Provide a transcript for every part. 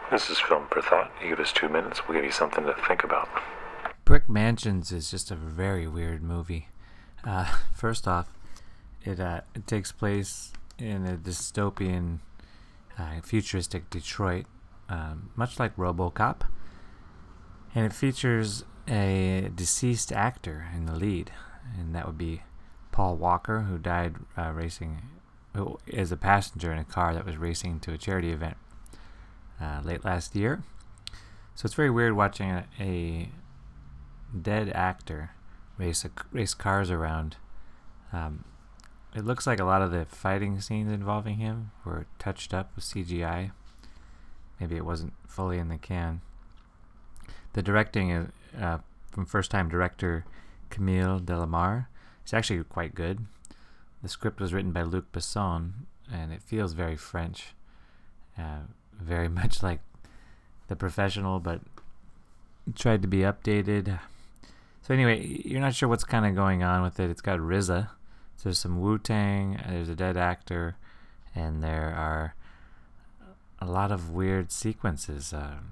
This is Film for Thought. You give us 2 minutes, we'll give you something to think about. Brick Mansions is just a very weird movie. First off, it takes place in a dystopian, futuristic Detroit, much like RoboCop, and it features a deceased actor in the lead, and that would be Paul Walker, who died racing, who is a passenger in a car that was racing to a charity event late last year. So it's very weird watching a dead actor race cars around. It looks like a lot of the fighting scenes involving him were touched up with CGI. Maybe it wasn't fully in the can. The directing is from first-time director Camille Delamare. It's actually quite good. The script was written by Luc Besson, and it feels very French. Very much like The Professional, but tried to be updated. So anyway, you're not sure what's kind of going on with it. It's got RZA. So there's some Wu-Tang, there's a dead actor, and there are a lot of weird sequences.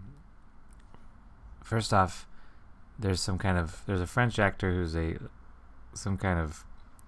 First off, there's a French actor who's some kind of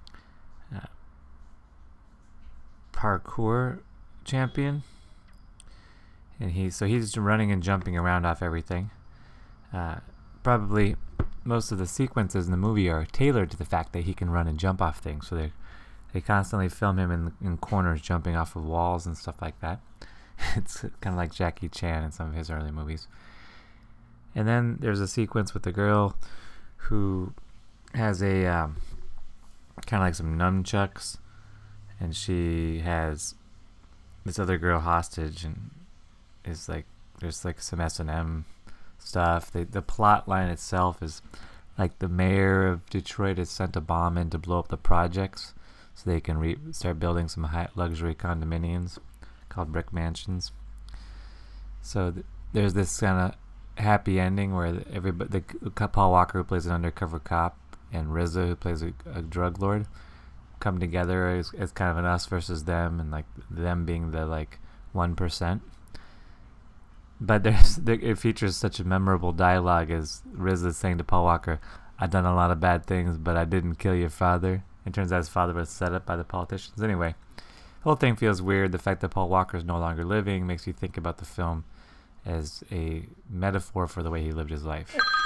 parkour champion, and he's running and jumping around off everything. Probably most of the sequences in the movie are tailored to the fact that he can run and jump off things. So they constantly film him in corners jumping off of walls and stuff like that. It's kind of like Jackie Chan in some of his early movies. And then there's a sequence with the girl who has a kind of like some nunchucks, and she has this other girl hostage, and is like there's like some S&M stuff. The plot line itself is like the mayor of Detroit has sent a bomb in to blow up the projects so they can start building some high luxury condominiums called Brick Mansions. So there's this kind of happy ending where Paul Walker, who plays an undercover cop, and RZA, who plays a drug lord, come together as kind of an us versus them, and like them being the like 1%. But it features such a memorable dialogue as RZA saying to Paul Walker, "I've done a lot of bad things, but I didn't kill your father." It turns out his father was set up by the politicians. Anyway, the whole thing feels weird. The fact that Paul Walker is no longer living makes you think about the film as a metaphor for the way he lived his life.